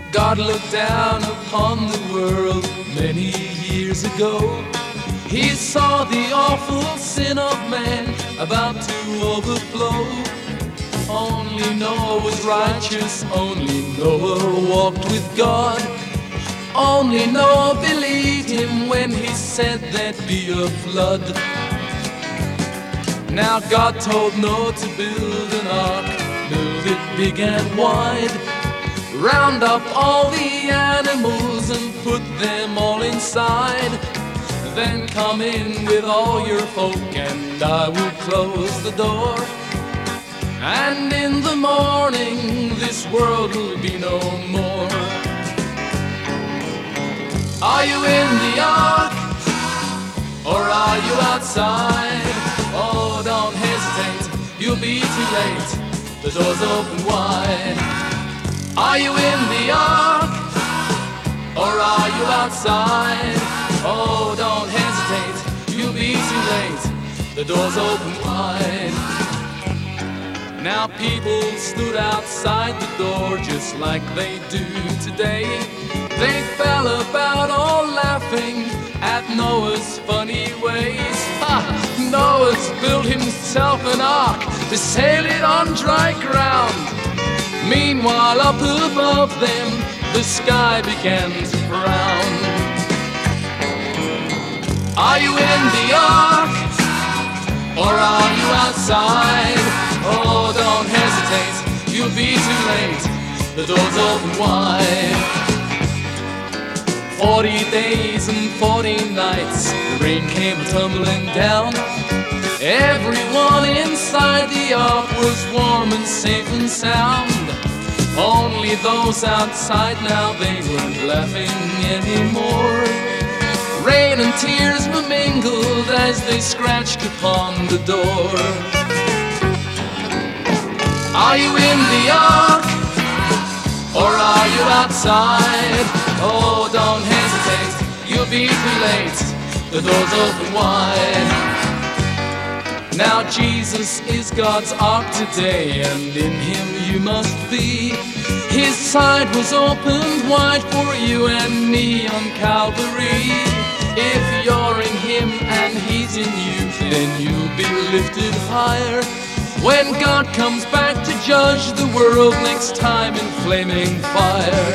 God looked down upon the world many years ago. He saw the awful sin of man about to overflow. Only Noah was righteous, only Noah walked with God. Only Noah believed him when he said there'd be a flood. Now God told Noah to build an ark, build it big and wide. Round up all the animals and put them all inside. Then come in with all your folk and I will close the door. And in the morning this world will be no more. Are you in the ark or are you outside? Oh, don't hesitate, you'll be too late. The door's open wide. Are you in the ark or are you outside? Oh, don't hesitate, you'll be too late. The door's open wide. Now people stood outside the door just like they do today. They fell about all laughing at Noah's funny ways. Ha! Noah's built himself an ark to sail it on dry ground. Meanwhile up above them the sky began to frown. Are you in the ark or are you outside? Oh, don't hesitate, you'll be too late. The door's open wide. 40 days and 40 nights, the rain came tumbling down. Everyone inside the ark was warm and safe and sound. Only those outside now, they weren't laughing anymore. Rain and tears were mingled as they scratched upon the door. Are you in the ark or are you outside? Oh, don't hesitate, you'll be too late. The door's open wide. Now Jesus is God's ark today, and in him you must be. His side was opened wide for you and me on Calvary. If you're in him and he's in you, then you'll be lifted higher when God comes back to judge the world next time in flaming fire.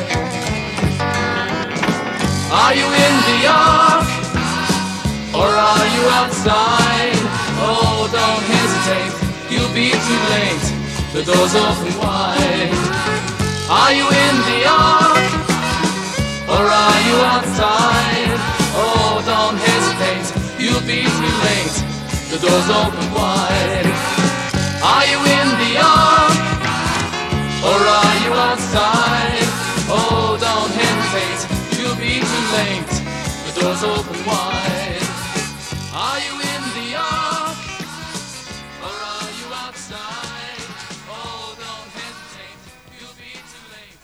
Are you in the ark or are you outside? Oh, don't hesitate, you'll be too late. The door's open wide. Are you in the ark or are you outside? Oh, don't hesitate, you'll be too late. The door's open wide. Are you in the ark or are you outside? Oh, don't hesitate, you'll be too late. The door's open wide. Are you in the ark or are you outside? Oh, don't hesitate, you'll be too late.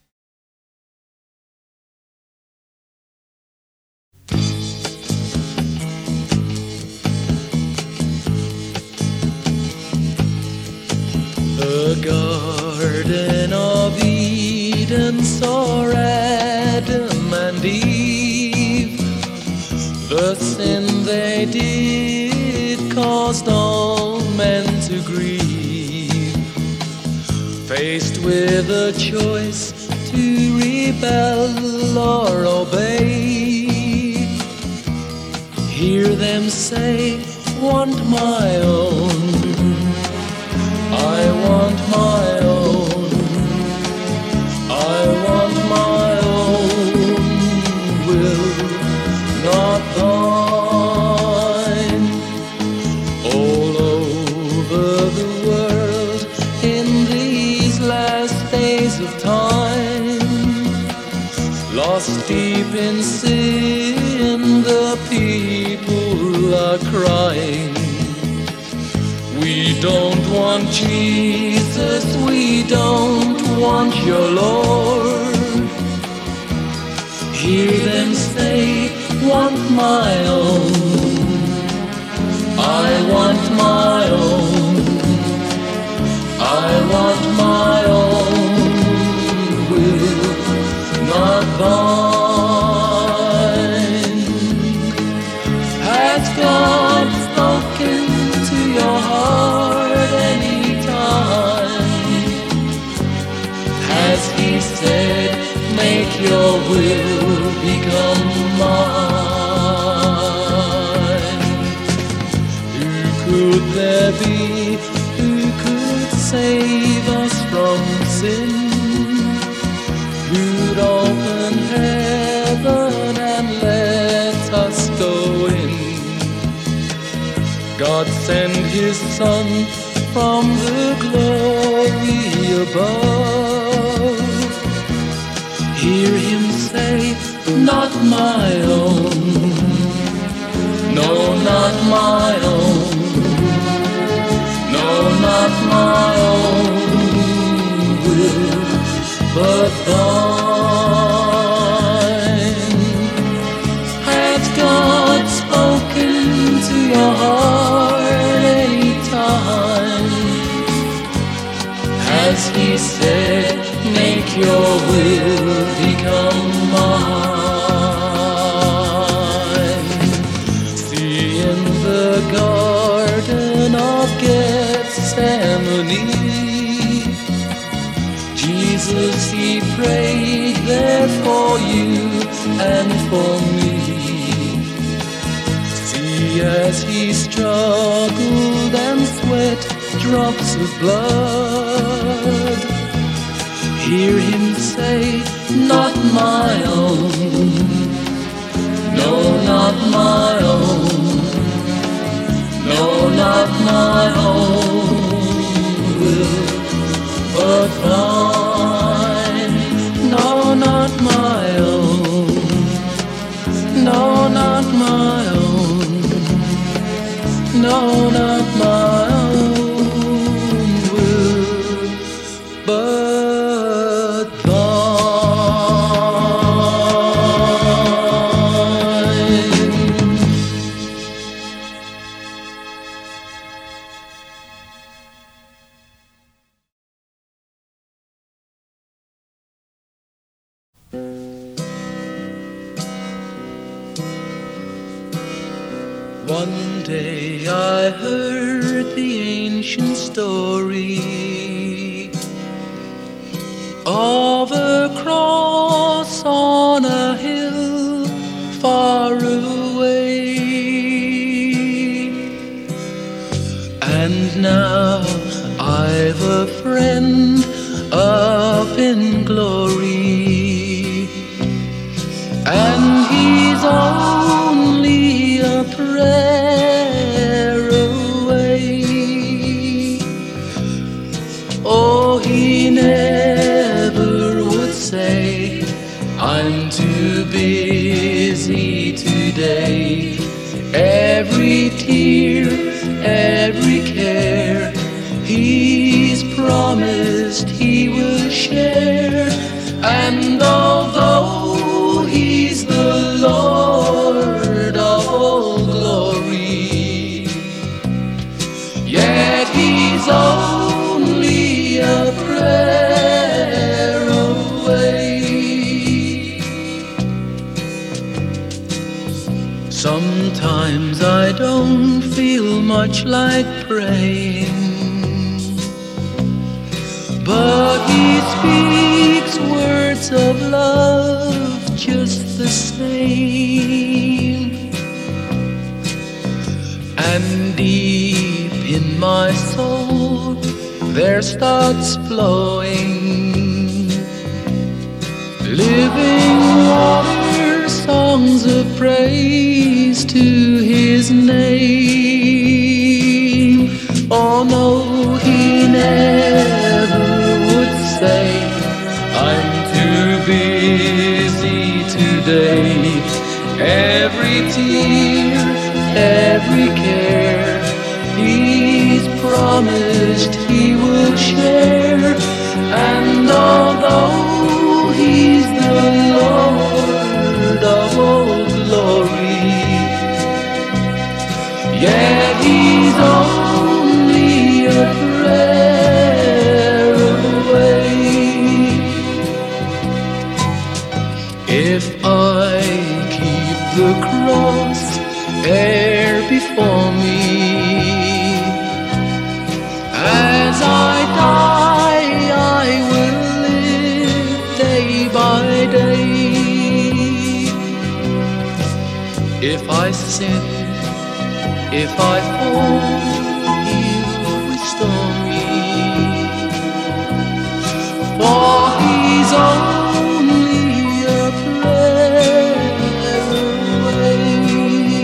The Garden of Eden saw Adam and Eve. The sin they did caused all men to grieve. Faced with a choice to rebel or obey, hear them say, want my own, I want my own, I want my own will, not thine. All over the world in these last days of time, lost deep in sin, the people are crying. We don't want Jesus, we don't want your Lord. Hear them say, want my own, I want my own, I want my own will, could there be who could save us from sin? Who'd open heaven and let us go in? God sent His Son from the glory above. Hear Him say, not my own, no, not my own, no, not my own will, but thine. Has God spoken to your heart any time? Has He said, make your will become mine? See, in the Garden of Gethsemane, Jesus, He prayed there for you and for me. See, as He struggled and sweat drops of blood, hear Him say, not my own, no, not my own, no, not my own will, but thine. No, not my own, no, not my own, no, not my own will, but thine. One day I heard the ancient story of a cross on a hill far away, and now I've a friend up in glory, and he's only a prayer away. Oh, he never would say, I'm too busy today. Every tear, every care, he's promised he will share. And although he's the Lord of all glory, yet he's only a prayer away. Sometimes I don't feel much like praying, but he speaks words of love just the same. And deep in my soul there starts flowing living water, songs of praise to his name. Oh no, he never would say, I'm too busy today. Every tear, every care, he's promised he will share. And although he's the Lord of all glory, yet he's only a prayer away. If I keep the cross e'er before me, as I die I will live day by day. If I sin, if I fall, story. For he's only a prayer away.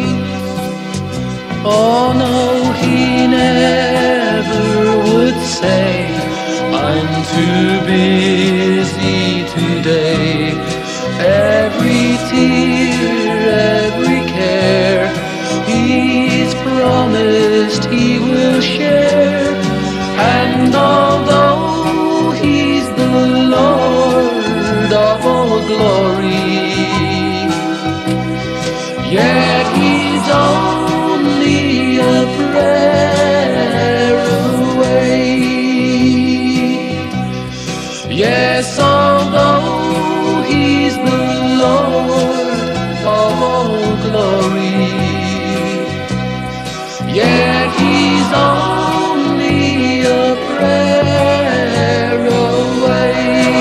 Oh no, he never would say, I'm too busy today. Every tear, every care, he's promised he will share. And although he's the Lord of all glory, yet he's only a prayer away. Yes, although he's the Lord of all glory, yet he's only a prayer away.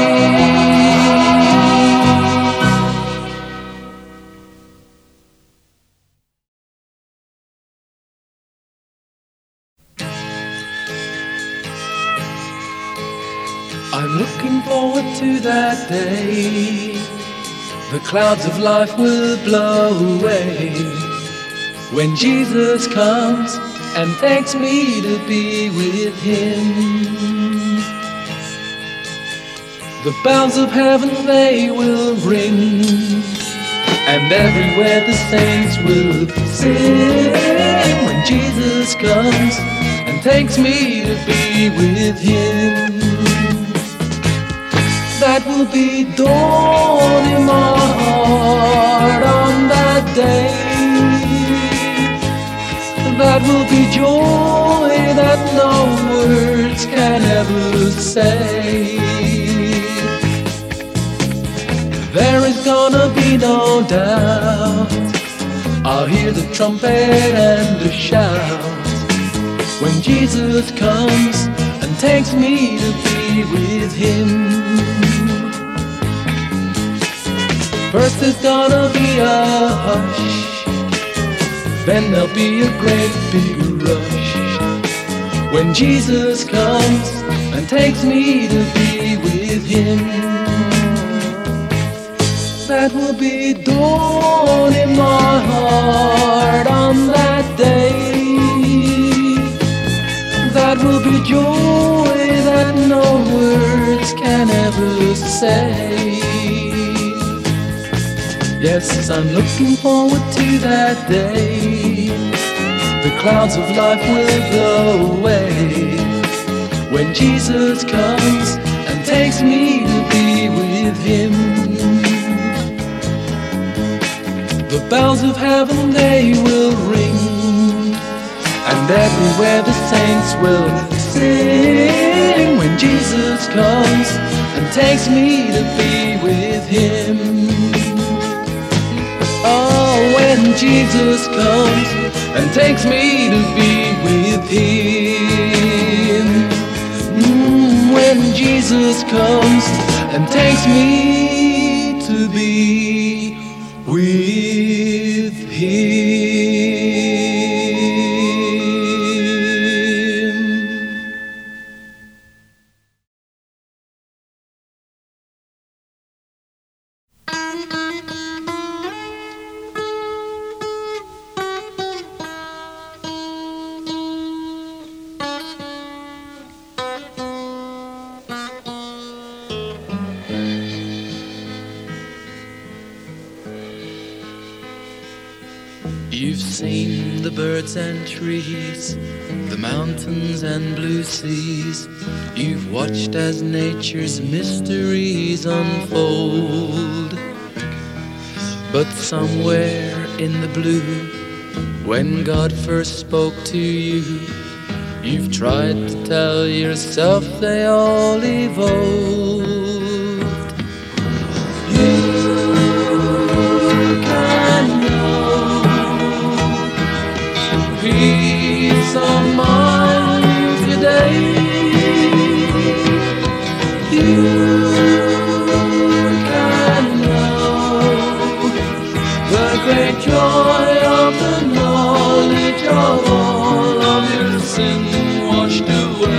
I'm looking forward to that day. The clouds of life will blow away when Jesus comes and takes me to be with him. The bells of heaven, they will ring, and everywhere the saints will sing when Jesus comes and takes me to be with him. That will be dawn in my heart on that day. That will be joy that no words can ever say. There is gonna be no doubt, I'll hear the trumpet and the shout when Jesus comes and takes me to be with him. First there's gonna be a hush, then there'll be a great big rush when Jesus comes and takes me to be with him. That will be dawn in my heart on that day. That will be joy that no words can ever say. Yes, I'm looking forward to that day. The clouds of life will blow away when Jesus comes and takes me to be with him. The bells of heaven, they will ring, and everywhere the saints will sing when Jesus comes and takes me to be with him. Oh, when Jesus comes and takes me to be with him. When Jesus comes and takes me to be with him. You've seen the birds and trees, the mountains and blue seas. You've watched as nature's mysteries unfold. But somewhere in the blue, when God first spoke to you, you've tried to tell yourself they all evolved. Peace of mind today. You can know the great joy of the knowledge of all of your sin washed away.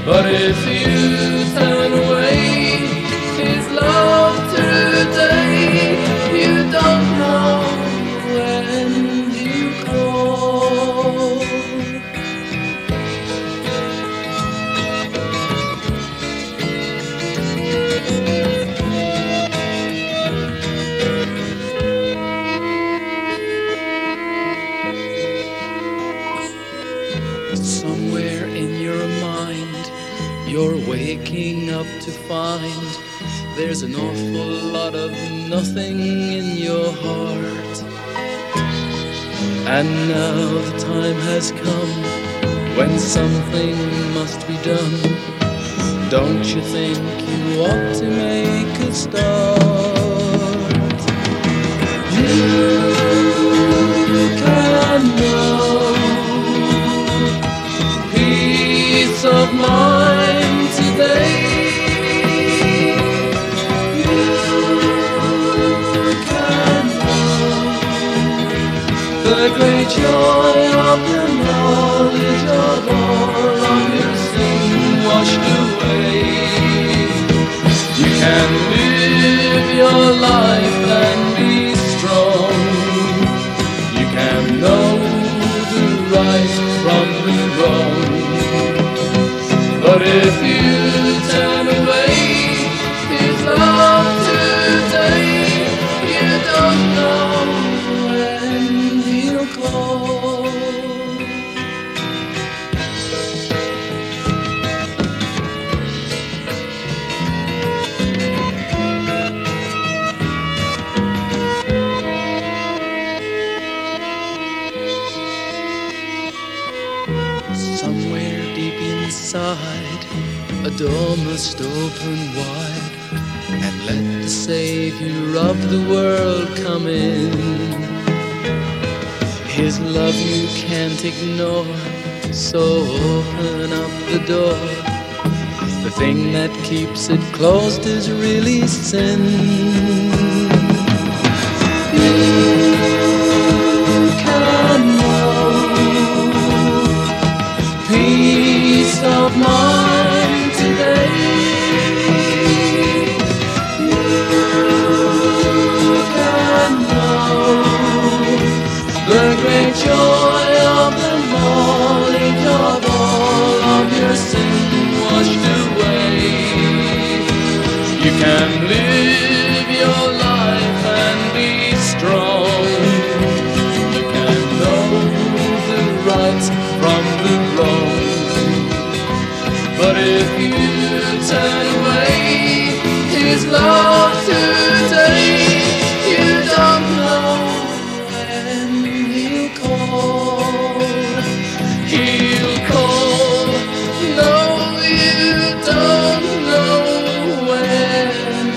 But if you turn away His love today, you don't know when you call. Somewhere in your mind, you're waking up to find there's an awful lot of nothing in your heart. And now the time has come when something must be done. Don't you think you ought to make a start? You can know peace of mind today. You can know the great joy of the knowledge of all of your sin washed away. You can live your life and be strong. You can know the right from the wrong. But if you turn away His love today, you don't know when He'll call. Somewhere deep inside, a door must open wide and let the Savior of the world come in. His love you can't ignore, so open up the door. The thing that keeps it closed is really sin. You can know peace of mind today. You can know the great joy of the knowledge of all of your sin washed away. You can live your life and be strong. You can know the right from the wrong. But if you turn away His love today, you don't know when He'll call. He'll call. No, you don't know when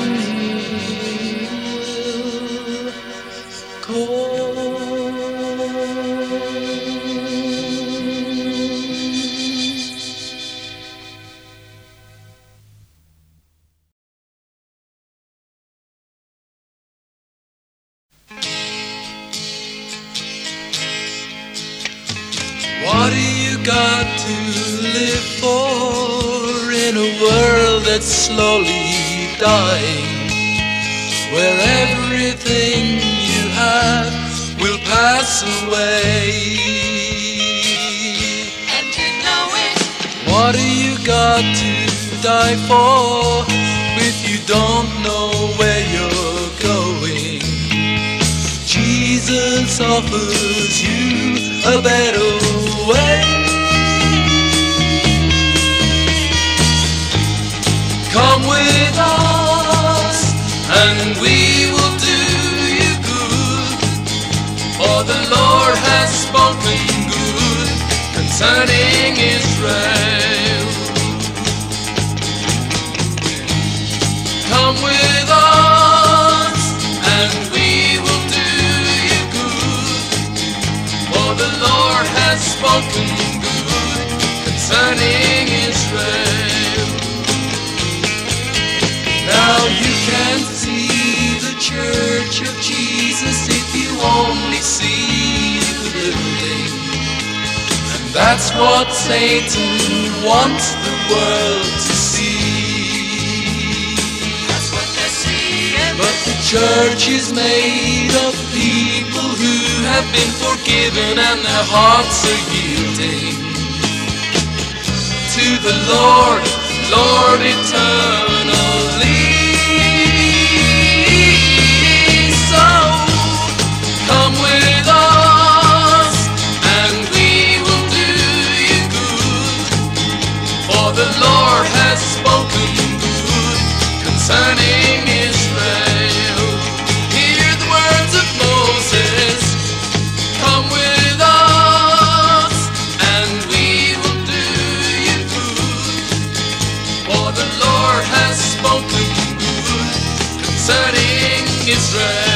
He will call. What do you got to live for in a world that's slowly dying, where everything you have will pass away? And you know it. What do you got to die for if you don't know where you're going? Jesus offers you a better way. Come with us and we will do you good, for the Lord has spoken good concerning Israel. Come with us and we will do you good, for the Lord has spoken good concerning Israel. Now you can see the Church of Jesus if you only see the building, and That's what Satan wants the world to see. That's what they're seeing. But the church is made of people who have been forgiven and their hearts are yielding to the Lord, Lord eternally. So come with us and we will do you good, for the Lord has spoken good concerning Israel. Hear the words of Moses. Come with us and we will do you good, for the Lord has spoken good concerning Israel.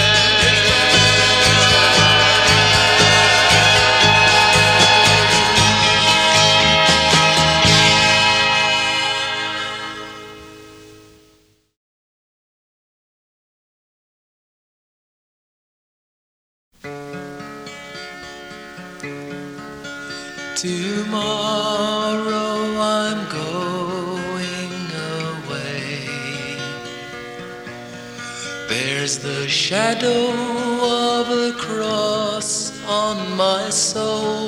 Tomorrow I'm going away. There's the shadow of a cross on my soul.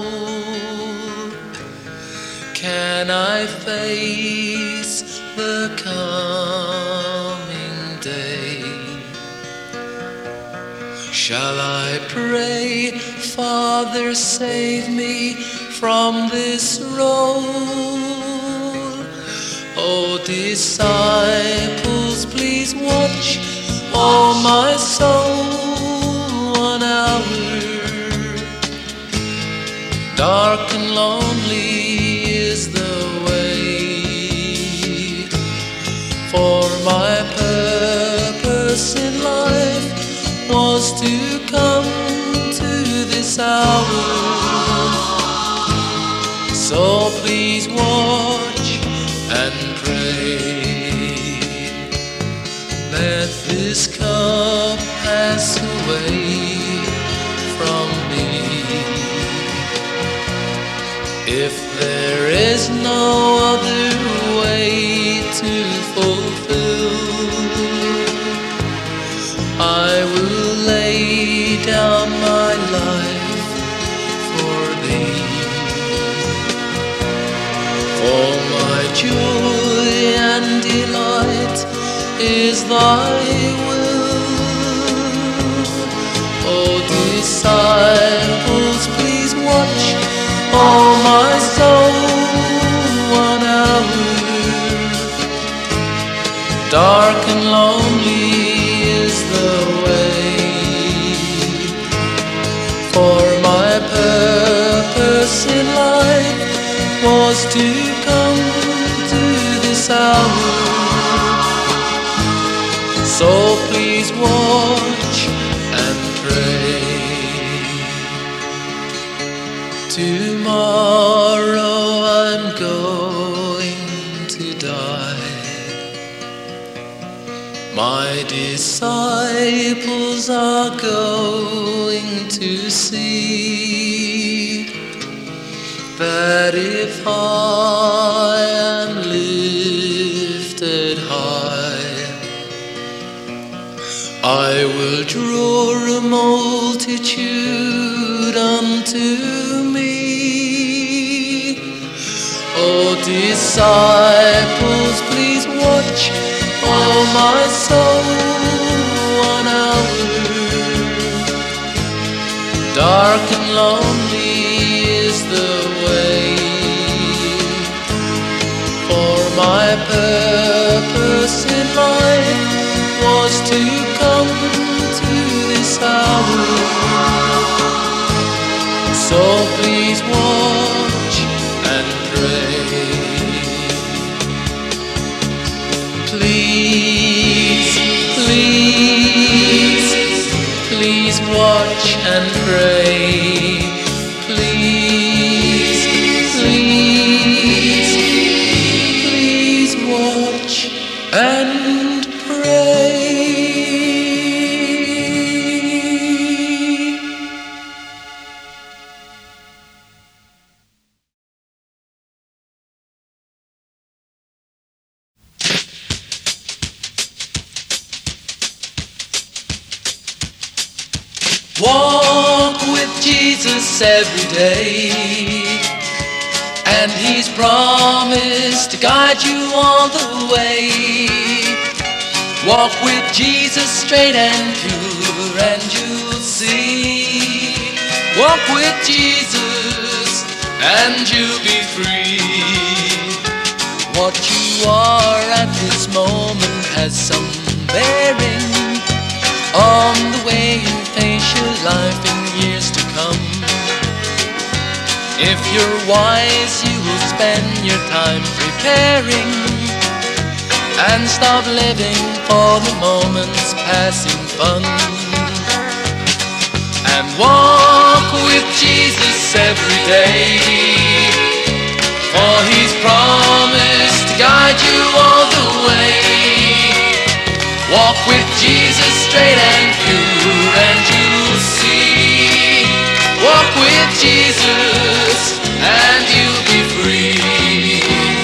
Can I face the coming day? Shall I pray, Father, save me from this role? Oh, disciples, please watch, oh my soul, 1 hour. Dark and lonely is the way, for my purpose in life was to come to this hour. So please watch and pray. Let this cup pass away from me. If there is no other way to fulfill, I will lay down my life for thee. For my joy and delight is thy will. Oh, disciples, please watch, oh my soul, 1 hour. Dark and lonely is the way, for my purpose in life was to come to this hour. So please watch and pray. Tomorrow I'm going to die. My disciples are going to see that if I am lifted high, I will draw a multitude unto me. Oh, disciples, please watch, oh my soul, 1 hour. Dark and lonely is the way, for my purpose in life was to come to this hour. So please watch and pray. Please, please, please watch and pray. Please, please, please watch and pray. Walk with Jesus every day, and He's promised to guide you all the way. Walk with Jesus straight and pure, and you'll see. Walk with Jesus, and you'll be free. What you are at this moment has some bearing on the way you face your life in years to come. If you're wise, you will spend your time preparing and stop living for the moment's passing fun. And walk with Jesus every day, for He's promised to guide you all the way. Walk with Jesus straight and pure, and you'll see. Walk with Jesus, and you'll be free.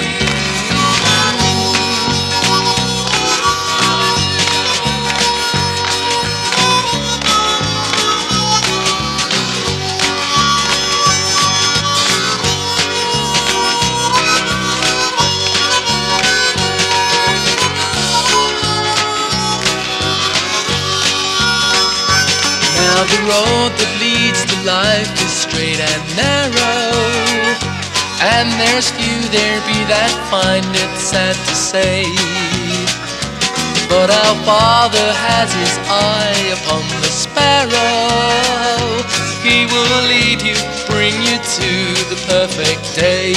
Now the road that leads to life is straight and narrow, and there's few there be that find it sad to say. But our Father has His eye upon the sparrow. He will lead you, bring you to the perfect day.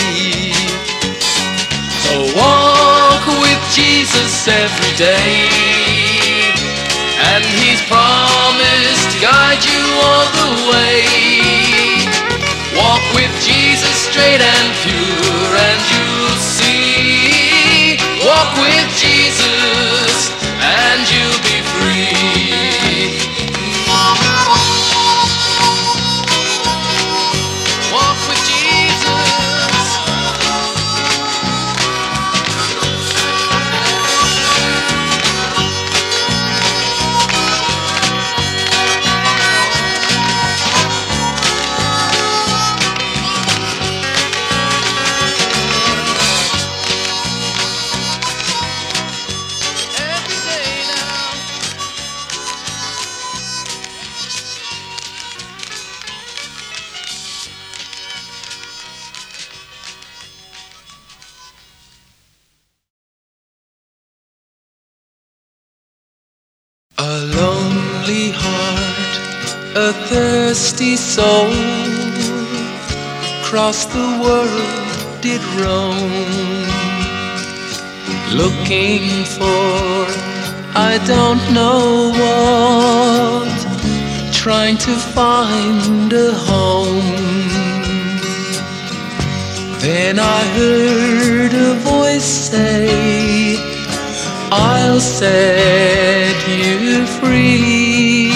So walk with Jesus every day, and He's promised to guide you all the way. Walk with Jesus straight and pure, and you'll see. Walk with Jesus, and you'll be free. Walk with Jesus. A lonely heart, a thirsty soul, across the world did roam, looking for I don't know what, trying to find a home. Then I heard a voice say, I'll set you free.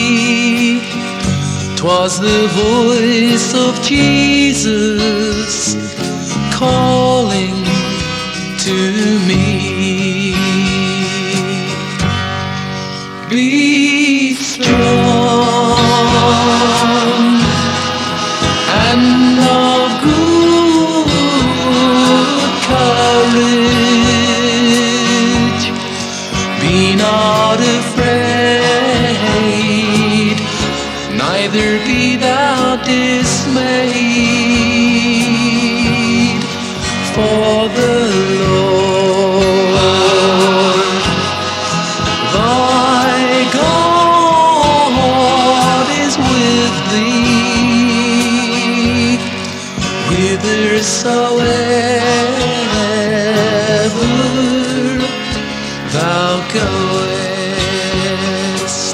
'Twas the voice of Jesus calling to me. Be strong and of good courage. Be not afraid, neither be thou dismayed, for the Lord thy God is with thee, whithersoever thou goest.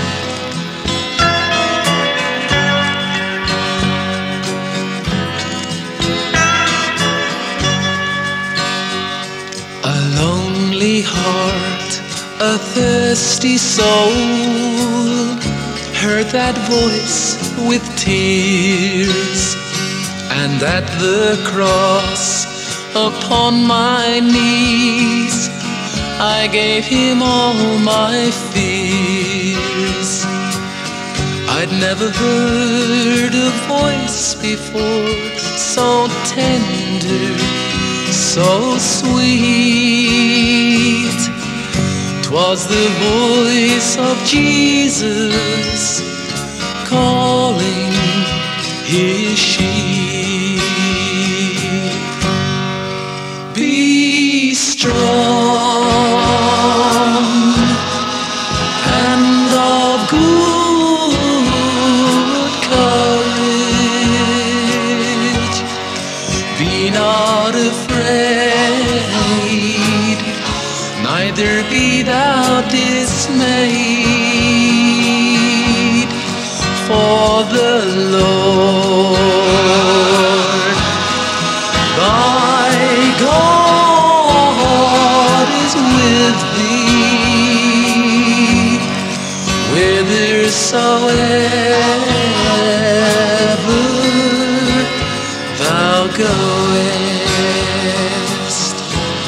A lonely heart, a thirsty soul, heard that voice with tears, and at the cross upon my knees I gave him all my fears. I I'd never heard a voice before, so tender, so sweet. 'Twas the voice of Jesus calling his sheep. Be strong and of good courage. Be not afraid, neither be thou dismayed. For the Lord thy God is with thee, whithersoever thou goest.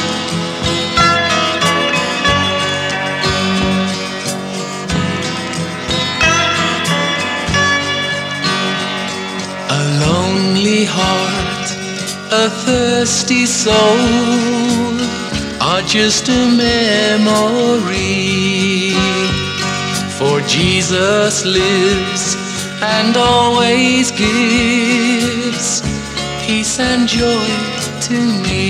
A lonely heart, a thirsty soul are just a memory. For Jesus lives and always gives peace and joy to me.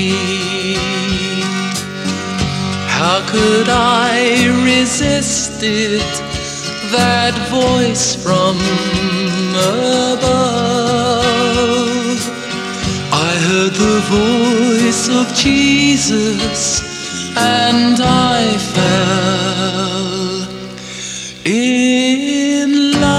How could I resist it, that voice from above? I heard the voice of Jesus and I fell in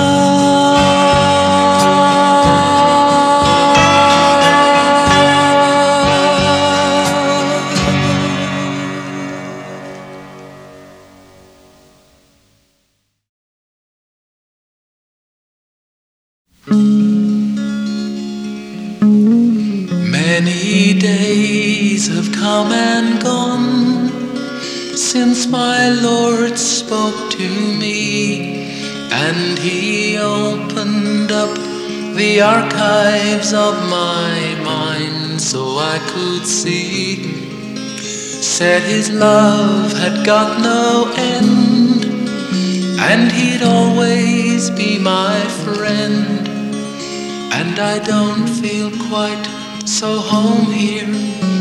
Many days have come and gone since my Lord spoke to me, and he opened up the archives of my mind so I could see. Said his love had got no end, and he'd always be my friend. And I don't feel quite so home here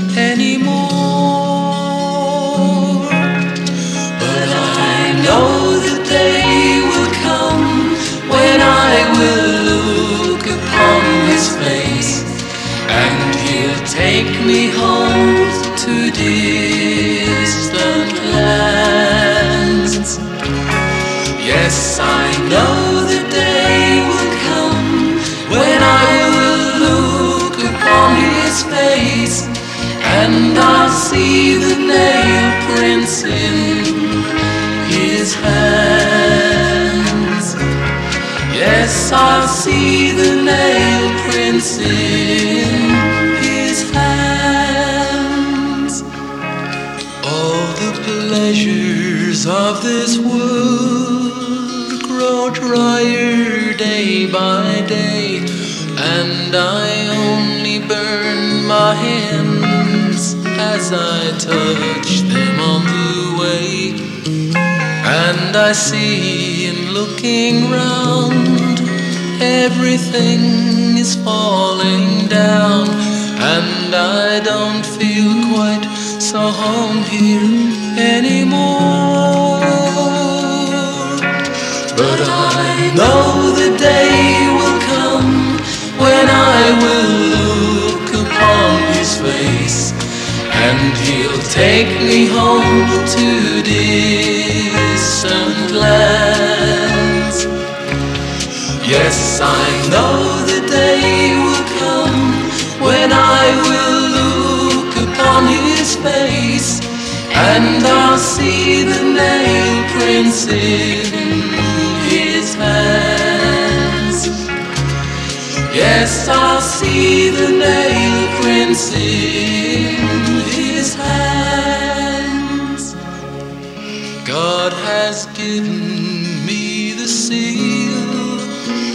anymore. But I know the day will come when I will look upon his face, and he'll take me home to distant lands. Yes, I know the day will come when I will look upon his face, and I'll see the nail prints in his hands. Yes, I'll see the nail prints in his hands. All the pleasures of this world grow drier day by day, and I only burn my hands as I touch them on the way. And I see in looking round, everything is falling down, and I don't feel quite so home here anymore. But I know the day will come when I will look upon his face, and he'll take me home to distant lands. Yes, I know the day will come when I will look upon his face, and I'll see the nail prints in his hands. Yes, I'll see the nail prints in his hands. God has given me the seal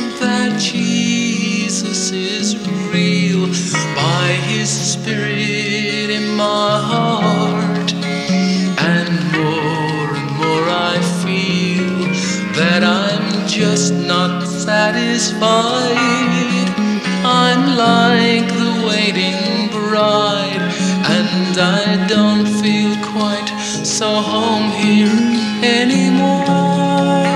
Jesus is real by His Spirit in my heart. And more I feel that I'm just not satisfied. I'm like the waiting bride, and I don't feel quite so home here anymore.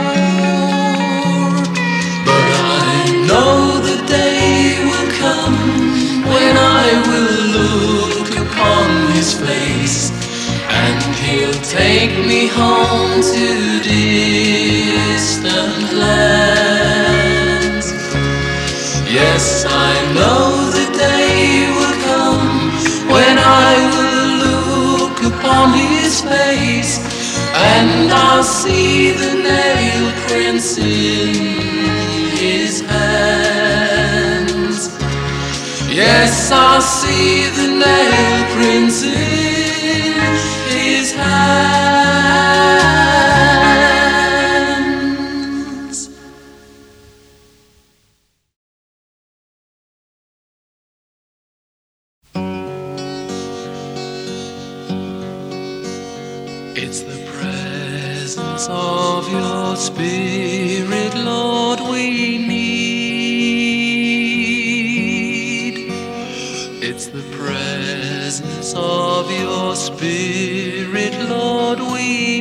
But I know the day will come when I will look upon His face, and He'll take me home to distant lands. Yes, I know the day will come when I will look upon His face, and I'll see the nail prints in His hands. Yes, I'll see the nail prints in His hands. It's the presence of Your Spirit, Lord, we need. It's the presence of Your Spirit, Lord, we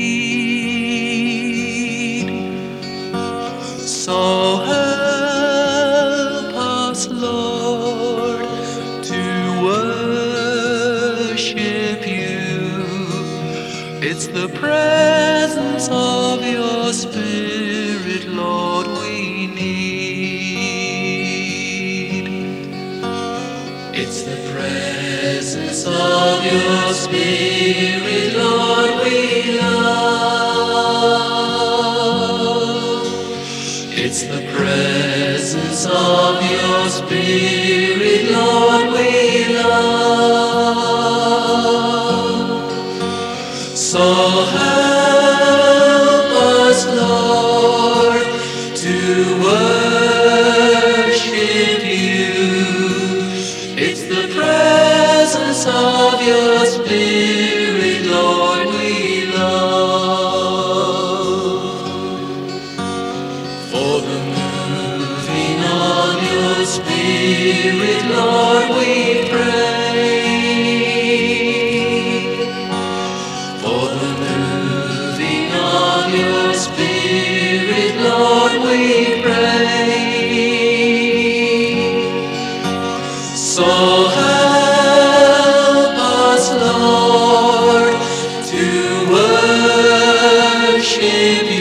need. So help us, Lord, to worship You. It's the presence of Your Spirit, Lord, we need. It's the presence of Your Spirit, Lord, we love. It's the presence of Your Spirit, Lord, we love. So help us, Lord, to worship You. It's the presence of Your Spirit, Lord, we love. For the moving on Your Spirit, Lord, we pray. For the moving on Your Spirit, Lord, we pray. So help us, Lord, to worship